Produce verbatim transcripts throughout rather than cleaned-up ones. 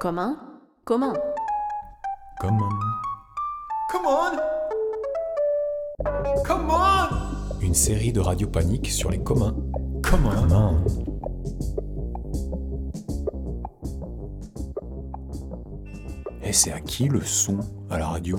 Commun? Comment? Common. Come on! Come on! Une série de Radio Panique sur les communs. Come on! Come on. Et c'est à qui le son à la radio?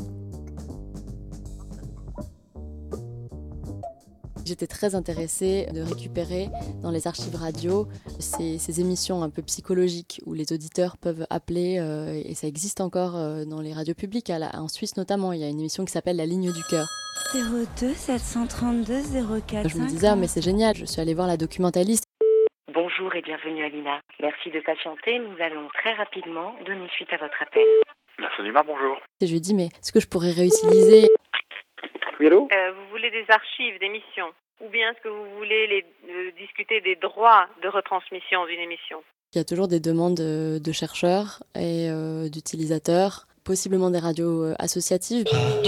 J'étais très intéressée de récupérer dans les archives radio ces, ces émissions un peu psychologiques où les auditeurs peuvent appeler, euh, et ça existe encore euh, dans les radios publiques, à la, en Suisse notamment, il y a une émission qui s'appelle La Ligne du Cœur. zéro deux sept cent trente-deux zéro quatre. Je me disais, ah, mais c'est génial, je suis allée voir la documentaliste. Bonjour et bienvenue Alina. Merci de patienter, nous allons très rapidement donner suite à votre appel. La Sonuma, bonjour. Et je lui ai dit, mais est-ce que je pourrais réutiliser? Oui, allô? Euh, vous voulez des archives d'émissions? Ou bien est-ce que vous voulez les, euh, discuter des droits de retransmission d'une émission? Il y a toujours des demandes de, de chercheurs et euh, d'utilisateurs, possiblement des radios euh, associatives.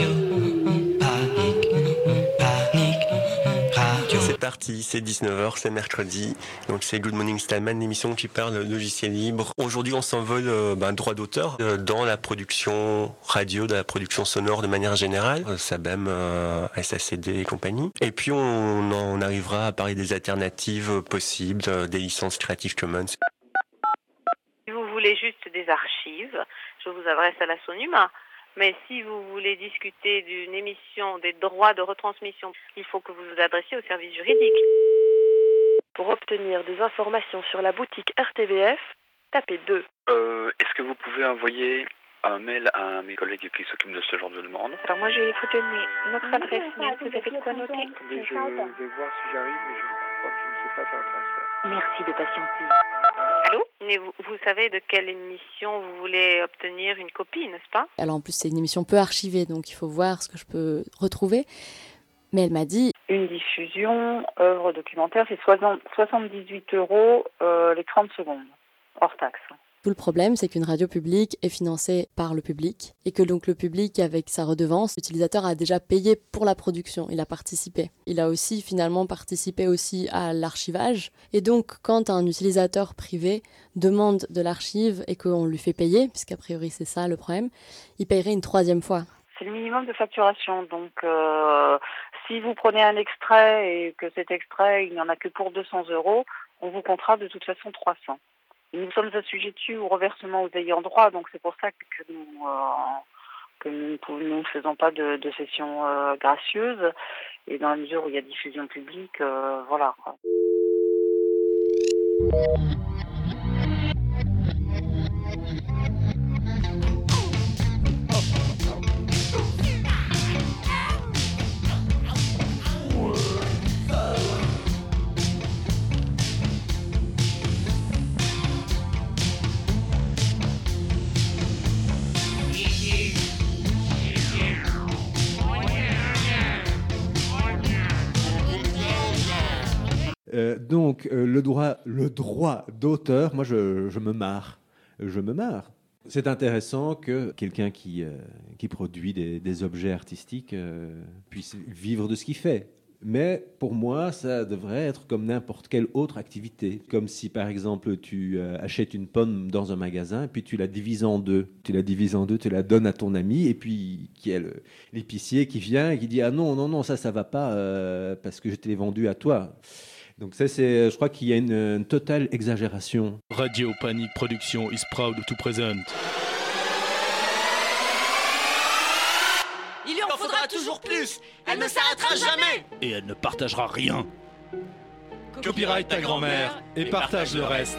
C'est parti, c'est dix-neuf heures, c'est mercredi, donc c'est Good Morning Stallman, l'émission qui parle de logiciel libre. Aujourd'hui, on s'envole euh, ben, droit d'auteur euh, dans la production radio, dans la production sonore de manière générale, euh, Sabem, euh, S A C D et compagnie. Et puis, on, on arrivera à parler des alternatives possibles, euh, des licences Creative Commons. Si vous voulez juste des archives, je vous adresse à la Sonuma. Mais si vous voulez discuter d'une émission, des droits de retransmission, il faut que vous vous adressiez au service juridique. Pour obtenir des informations sur la boutique R T V F, tapez deux. Euh, est-ce que vous pouvez envoyer un mail à mes collègues qui s'occupent de ce genre de demande? Alors moi je vais vous donner notre adresse mail, vous avez de quoi noter? Attendez, je vais voir si j'arrive, mais je crois que je ne sais pas faire le transfert. Merci de patienter. Allô? Mais vous, vous savez de quelle émission vous voulez obtenir une copie, n'est-ce pas? Alors en plus, c'est une émission peu archivée, donc il faut voir ce que je peux retrouver. Mais elle m'a dit... Une diffusion, œuvre documentaire, c'est soixante-dix-huit euros euh, les trente secondes, hors taxe. Tout le problème, c'est qu'une radio publique est financée par le public et que donc le public, avec sa redevance, l'utilisateur a déjà payé pour la production, il a participé. Il a aussi finalement participé aussi à l'archivage. Et donc, quand un utilisateur privé demande de l'archive et qu'on lui fait payer, puisqu'a priori c'est ça le problème, il paierait une troisième fois. C'est le minimum de facturation. Donc, euh, si vous prenez un extrait et que cet extrait, il n'y en a que pour deux cents euros, on vous comptera de toute façon trois cents. Nous sommes assujettis au reversement aux ayants droit, donc c'est pour ça que nous, euh, que nous, nous ne faisons pas de, de sessions euh, gracieuses. Et dans la mesure où il y a diffusion publique, euh, voilà. Euh, donc, euh, le droit, le droit d'auteur, moi, je, je me marre. Je me marre. C'est intéressant que quelqu'un qui, euh, qui produit des, des objets artistiques euh, puisse vivre de ce qu'il fait. Mais pour moi, ça devrait être comme n'importe quelle autre activité. Comme si, par exemple, tu euh, achètes une pomme dans un magasin, puis tu la divises en deux. Tu la divises en deux, tu la donnes à ton ami, et puis il y a le, l'épicier qui vient et qui dit « Ah non, non, non, ça, ça va pas, euh, parce que je te l'ai vendu à toi ». Donc ça, c'est, je crois qu'il y a une, une totale exagération. Radio Panique Production is proud to present. Il en faudra toujours plus. Elle ne s'arrêtera jamais. Et elle ne partagera rien. Copyright ta grand-mère et partage le reste.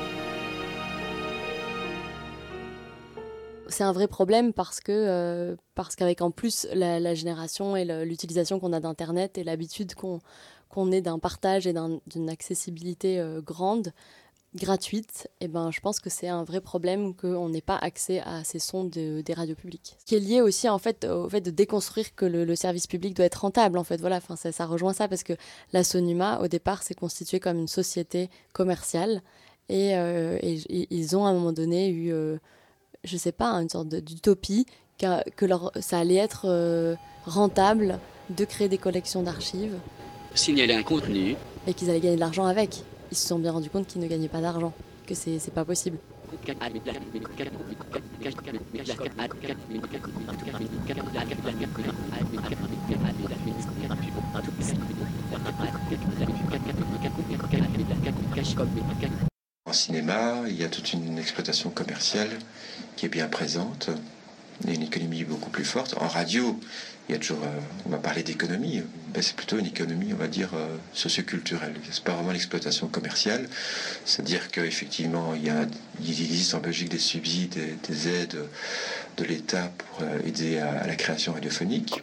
C'est un vrai problème parce que euh, parce qu'avec en plus la, la génération et le, l'utilisation qu'on a d'Internet et l'habitude qu'on qu'on ait d'un partage et d'un, d'une accessibilité euh, grande, gratuite, et ben, je pense que c'est un vrai problème qu'on n'ait pas accès à ces sons de, des radios publiques. Ce qui est lié aussi en fait, au fait de déconstruire que le, le service public doit être rentable. En fait. Voilà, enfin, ça, ça rejoint ça parce que la Sonuma, au départ, s'est constituée comme une société commerciale et, euh, et, et ils ont à un moment donné eu, euh, je sais pas, une sorte de, d'utopie que leur, ça allait être euh, rentable de créer des collections d'archives. Signaler un contenu. Et qu'ils allaient gagner de l'argent avec. Ils se sont bien rendus compte qu'ils ne gagnaient pas d'argent, que c'est, c'est pas possible. En cinéma, il y a toute une exploitation commerciale qui est bien présente et une économie beaucoup plus forte. En radio, il y a toujours, euh, on va parler d'économie, ben, c'est plutôt une économie, on va dire, euh, socioculturelle. C'est pas vraiment l'exploitation commerciale, c'est-à-dire qu'effectivement, il y a, il existe en Belgique des subsides, des, des aides de l'État pour euh, aider à, à la création radiophonique.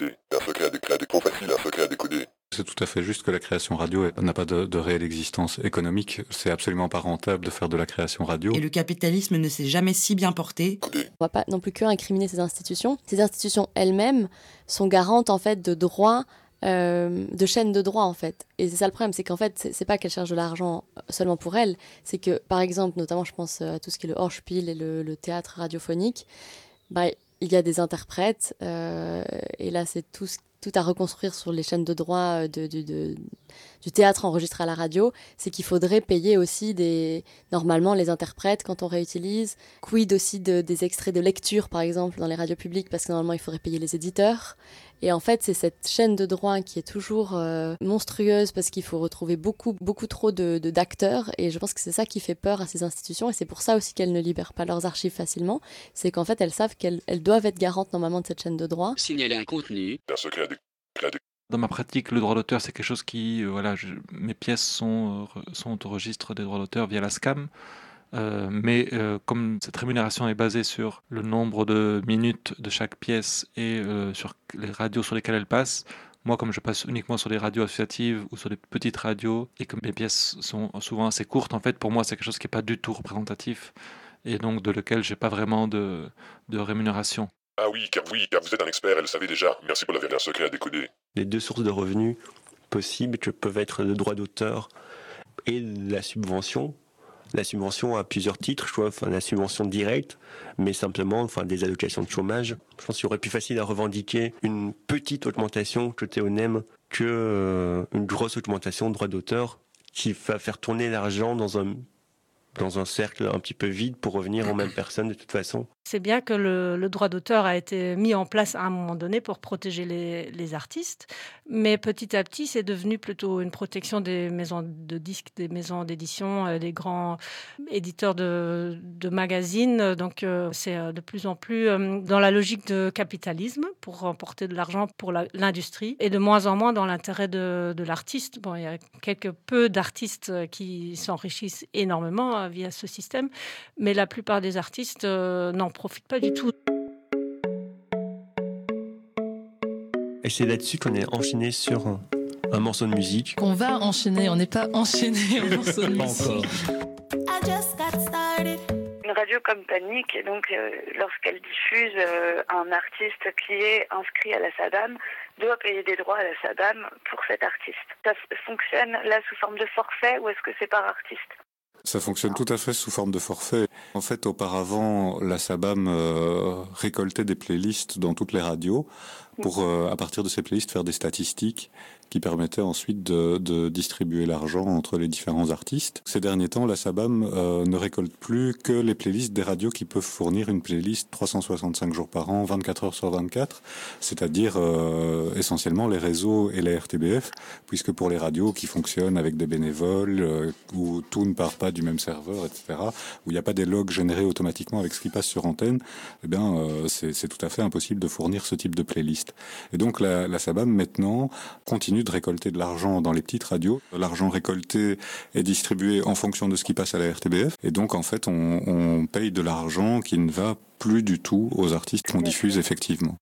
C'est tout à fait juste que la création radio n'a pas de, de réelle existence économique. C'est absolument pas rentable de faire de la création radio. Et le capitalisme ne s'est jamais si bien porté. On ne va pas non plus que incriminer ces institutions. Ces institutions elles-mêmes sont garantes en fait de droits, euh, de chaînes de droits en fait. Et c'est ça le problème, c'est qu'en fait c'est, c'est pas qu'elles cherchent de l'argent seulement pour elles, c'est que par exemple, notamment je pense à tout ce qui est le Hörspiel et le, le théâtre radiophonique, bah, il y a des interprètes euh, et là c'est tout ce tout à reconstruire sur les chaînes de droit de, de, de, du théâtre enregistré à la radio, c'est qu'il faudrait payer aussi des, normalement les interprètes quand on réutilise. Quid aussi de, des extraits de lecture, par exemple, dans les radios publiques, parce que normalement il faudrait payer les éditeurs. Et en fait, c'est cette chaîne de droit qui est toujours euh, monstrueuse parce qu'il faut retrouver beaucoup, beaucoup trop de, de, d'acteurs. Et je pense que c'est ça qui fait peur à ces institutions. Et c'est pour ça aussi qu'elles ne libèrent pas leurs archives facilement. C'est qu'en fait, elles savent qu'elles elles doivent être garantes normalement de cette chaîne de droit. Signaler un contenu. Dans ma pratique, le droit d'auteur, c'est quelque chose qui... Euh, voilà, je, mes pièces sont, euh, sont au registre des droits d'auteur via la S C A M. Euh, mais euh, comme cette rémunération est basée sur le nombre de minutes de chaque pièce et euh, sur les radios sur lesquelles elle passe, moi comme je passe uniquement sur des radios associatives ou sur des petites radios et que mes pièces sont souvent assez courtes, en fait pour moi c'est quelque chose qui n'est pas du tout représentatif et donc de lequel j'ai pas vraiment de, de rémunération. Ah oui, car oui, car vous êtes un expert, elle le savait déjà. Merci pour l'avoir un secret à décoder. Les deux sources de revenus possibles peuvent être le droit d'auteur et la subvention. La subvention à plusieurs titres, je vois, enfin la subvention directe, mais simplement, enfin des allocations de chômage. Je pense qu'il aurait plus facile à revendiquer une petite augmentation côté O N E M que euh, une grosse augmentation de droit d'auteur qui va faire tourner l'argent dans un dans un cercle un petit peu vide pour revenir aux mêmes personnes de toute façon. C'est bien que le, le droit d'auteur a été mis en place à un moment donné pour protéger les, les artistes, mais petit à petit, c'est devenu plutôt une protection des maisons de disques, des maisons d'édition, euh, des grands éditeurs de, de magazines. Donc, euh, c'est euh, de plus en plus euh, dans la logique de capitalisme pour remporter de l'argent pour la, l'industrie et de moins en moins dans l'intérêt de, de l'artiste. Bon, il y a quelques peu d'artistes qui s'enrichissent énormément euh, via ce système, mais la plupart des artistes euh, n'en profite pas du tout. Et c'est là-dessus qu'on est enchaîné sur un, un morceau de musique. Qu'on va enchaîner, on n'est pas enchaîné un morceau de musique. Une radio comme Panique, donc euh, lorsqu'elle diffuse euh, un artiste qui est inscrit à la S A D A M, doit payer des droits à la S A D A M pour cet artiste. Ça fonctionne là sous forme de forfait ou est-ce que c'est par artiste ? Ça fonctionne tout à fait sous forme de forfait. En fait, auparavant, la S A B A M euh, récoltait des playlists dans toutes les radios pour, euh, à partir de ces playlists, faire des statistiques qui permettaient ensuite de, de distribuer l'argent entre les différents artistes. Ces derniers temps, la S A B A M euh, ne récolte plus que les playlists des radios qui peuvent fournir une playlist trois cent soixante-cinq jours par an, vingt-quatre heures sur vingt-quatre, c'est-à-dire euh, essentiellement les réseaux et les R T B F, puisque pour les radios qui fonctionnent avec des bénévoles, euh, où tout ne part pas du même serveur, et cetera, où il n'y a pas des logs générés automatiquement avec ce qui passe sur antenne, eh bien, euh, c'est, c'est tout à fait impossible de fournir ce type de playlist. Et donc, la, la S A B A M, maintenant, continue de récolter de l'argent dans les petites radios. L'argent récolté est distribué en fonction de ce qui passe à la R T B F. Et donc, en fait, on, on paye de l'argent qui ne va plus du tout aux artistes qu'on diffuse effectivement.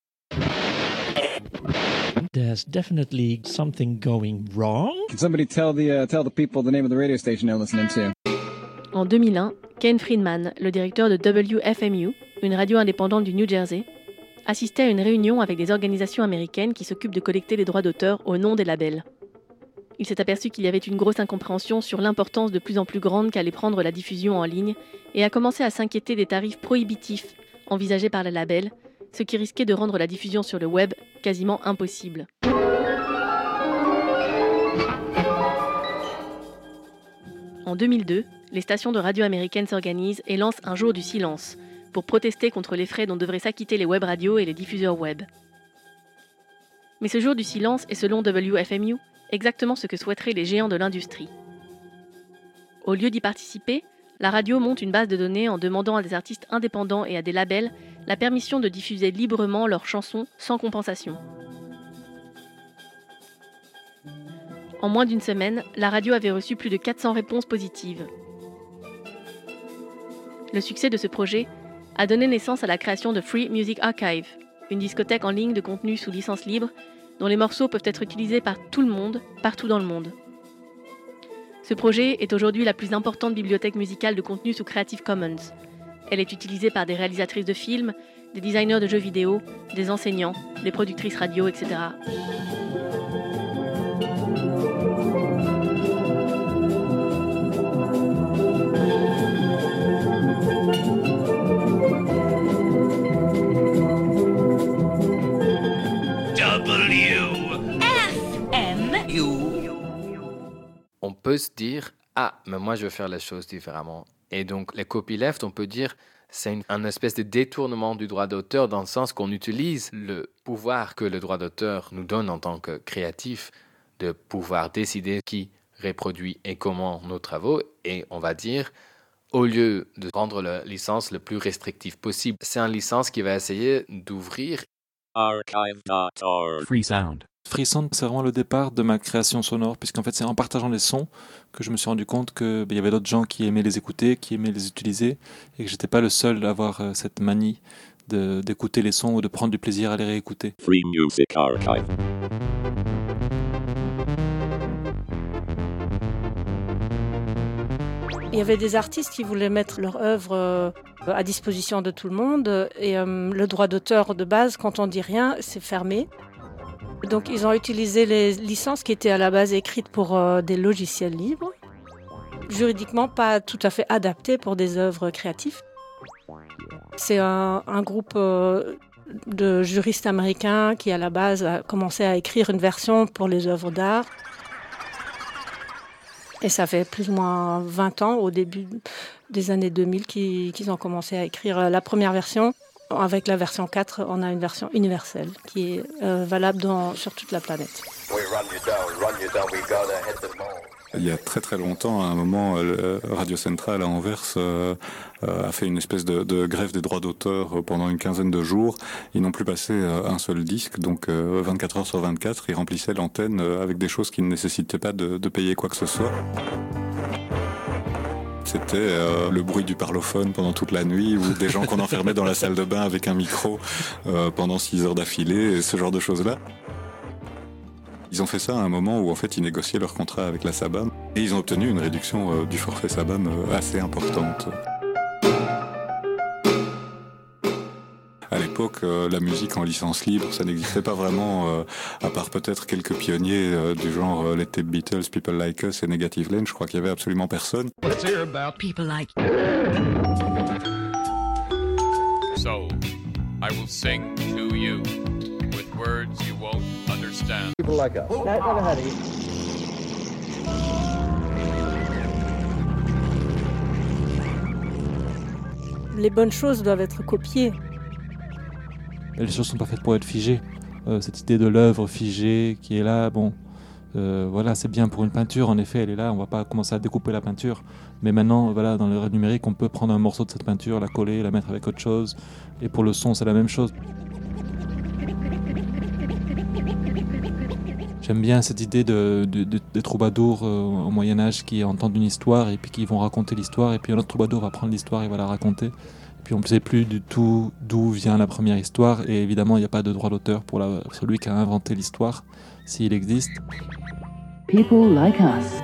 There's definitely something going wrong. Can somebody tell the uh, tell the people the name of the radio station they're listening to? En deux mille un, Ken Friedman, le directeur de W F M U, une radio indépendante du New Jersey, assistait à une réunion avec des organisations américaines qui s'occupent de collecter les droits d'auteur au nom des labels. Il s'est aperçu qu'il y avait une grosse incompréhension sur l'importance de plus en plus grande qu'allait prendre la diffusion en ligne et a commencé à s'inquiéter des tarifs prohibitifs envisagés par les labels, ce qui risquait de rendre la diffusion sur le web quasiment impossible. En deux mille deux, les stations de radio américaines s'organisent et lancent un jour du silence pour protester contre les frais dont devraient s'acquitter les web radios et les diffuseurs web. Mais ce jour du silence est, selon W F M U, exactement ce que souhaiteraient les géants de l'industrie. Au lieu d'y participer, la radio monte une base de données en demandant à des artistes indépendants et à des labels la permission de diffuser librement leurs chansons sans compensation. En moins d'une semaine, la radio avait reçu plus de quatre cents réponses positives. Le succès de ce projet a donné naissance à la création de Free Music Archive, une discothèque en ligne de contenu sous licence libre dont les morceaux peuvent être utilisés par tout le monde, partout dans le monde. Ce projet est aujourd'hui la plus importante bibliothèque musicale de contenu sous Creative Commons. Elle est utilisée par des réalisatrices de films, des designers de jeux vidéo, des enseignants, des productrices radio, et cetera. On peut se dire, ah, mais moi je veux faire les choses différemment. Et donc les copyleft, on peut dire, c'est une, un espèce de détournement du droit d'auteur dans le sens qu'on utilise le pouvoir que le droit d'auteur nous donne en tant que créatif de pouvoir décider qui reproduit et comment nos travaux. Et on va dire, au lieu de rendre la licence le plus restrictive possible, c'est une licence qui va essayer d'ouvrir. archive dot org Free Sound. Free Sound, c'est vraiment le départ de ma création sonore, puisqu'en fait, c'est en partageant les sons que je me suis rendu compte qu'il ben, y avait d'autres gens qui aimaient les écouter, qui aimaient les utiliser, et que je n'étais pas le seul à avoir euh, cette manie de, d'écouter les sons ou de prendre du plaisir à les réécouter. Free Music Archive. Il y avait des artistes qui voulaient mettre leur œuvre euh, à disposition de tout le monde, et euh, le droit d'auteur de base, quand on dit rien, c'est fermé. Donc ils ont utilisé les licences qui étaient à la base écrites pour euh, des logiciels libres, juridiquement pas tout à fait adaptés pour des œuvres créatives. C'est un, un groupe euh, de juristes américains qui à la base a commencé à écrire une version pour les œuvres d'art. Et ça fait plus ou moins vingt ans, au début des années deux mille, qu'ils, qu'ils ont commencé à écrire la première version. Avec la version quatre, on a une version universelle qui est euh, valable dans, sur toute la planète. Il y a très très longtemps, à un moment, Radio Centrale à Anvers euh, a fait une espèce de, de grève des droits d'auteur pendant une quinzaine de jours. Ils n'ont plus passé un seul disque, donc euh, vingt-quatre heures sur vingt-quatre, ils remplissaient l'antenne avec des choses qui ne nécessitaient pas de, de payer quoi que ce soit. C'était euh, le bruit du parlophone pendant toute la nuit, ou des gens qu'on enfermait dans la salle de bain avec un micro euh, pendant six heures d'affilée, et ce genre de choses-là. Ils ont fait ça à un moment où en fait ils négociaient leur contrat avec la SABAM, et ils ont obtenu une réduction euh, du forfait SABAM euh, assez importante. À l'époque, euh, la musique en licence libre, ça n'existait pas vraiment, euh, à part peut-être quelques pionniers euh, du genre euh, les Tape Beatles, People Like Us et Negative Lane. Je crois qu'il y avait absolument personne. Let's hear about people like. So, I will sing to you with words you won't understand. People like us. No, never heard of you. Les bonnes choses doivent être copiées. Les choses ne sont pas faites pour être figées. Euh, cette idée de l'œuvre figée qui est là, bon, euh, voilà, c'est bien pour une peinture, en effet, elle est là, on ne va pas commencer à découper la peinture. Mais maintenant, voilà, dans le numérique, on peut prendre un morceau de cette peinture, la coller, la mettre avec autre chose. Et pour le son, c'est la même chose. J'aime bien cette idée de, de, de, des troubadours euh, au Moyen-Âge qui entendent une histoire et puis qui vont raconter l'histoire. Et puis un autre troubadour va prendre l'histoire et va la raconter. Puis on ne sait plus du tout d'où vient la première histoire, et évidemment il n'y a pas de droit d'auteur pour la, celui qui a inventé l'histoire, s'il existe. People like us.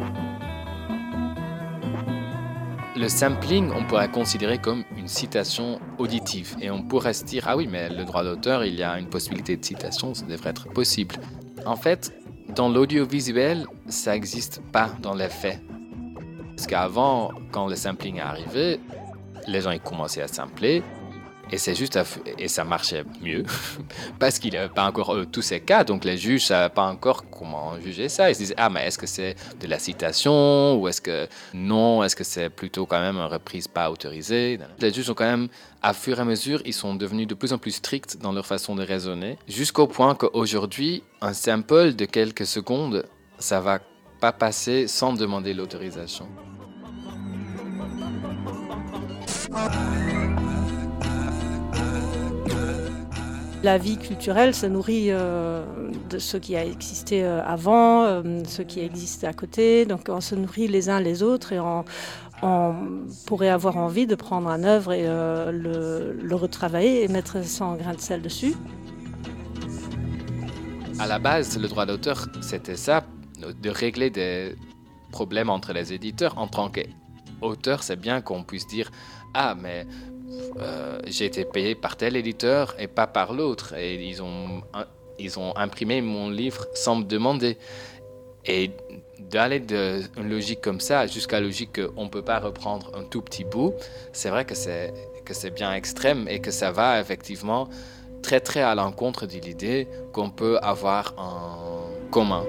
Le sampling, on pourrait considérer comme une citation auditive, et on pourrait se dire, ah oui, mais le droit d'auteur, il y a une possibilité de citation, ça devrait être possible. En fait, dans l'audiovisuel, ça n'existe pas dans les faits. Parce qu'avant, quand le sampling est arrivé, les gens ils commençaient à sampler, Et c'est juste à, et ça marchait mieux parce qu'il n'y avait pas encore euh, tous ces cas, donc les juges ne savaient pas encore comment juger ça. Ils se disaient ah mais est-ce que c'est de la citation ou est-ce que non, est-ce que c'est plutôt quand même une reprise pas autorisée. Les juges ont quand même, à fur et à mesure, ils sont devenus de plus en plus stricts dans leur façon de raisonner, jusqu'au point qu'aujourd'hui un sample de quelques secondes, ça va pas passer sans demander l'autorisation. La vie culturelle se nourrit euh, de ce qui a existé euh, avant, euh, ce qui existe à côté. Donc on se nourrit les uns les autres et on, on pourrait avoir envie de prendre un œuvre et euh, le, le retravailler et mettre son grain de sel dessus. À la base, le droit d'auteur, c'était ça, de régler des problèmes entre les éditeurs. En tant qu'auteur, c'est bien qu'on puisse dire « Ah, mais... Euh, j'ai été payé par tel éditeur et pas par l'autre et ils ont, ils ont imprimé mon livre sans me demander ». Et d'aller d'une logique comme ça jusqu'à la logique qu'on ne peut pas reprendre un tout petit bout, c'est vrai que c'est, que c'est bien extrême et que ça va effectivement très très à l'encontre de l'idée qu'on peut avoir en commun.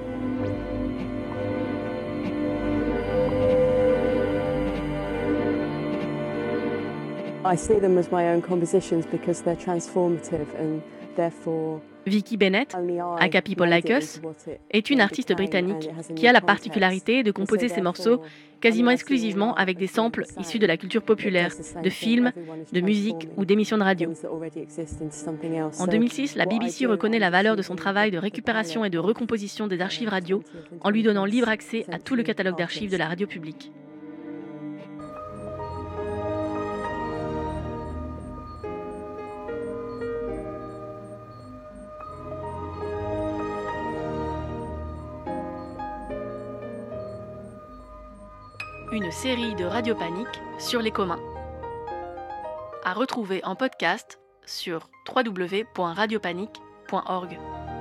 I see them as my own compositions because they're transformative and therefore Vicky Bennett, aka People Like Us, est une artiste britannique qui a la particularité de composer ses morceaux quasiment exclusivement avec des samples issus de la culture populaire, de films, de musique ou d'émissions de radio. En deux mille six, la B B C reconnaît la valeur de son travail de récupération et de recomposition des archives radio en lui donnant libre accès à tout le catalogue d'archives de la radio publique. Une série de Radio Panique sur les communs. À retrouver en podcast sur w w w point radio panique point org.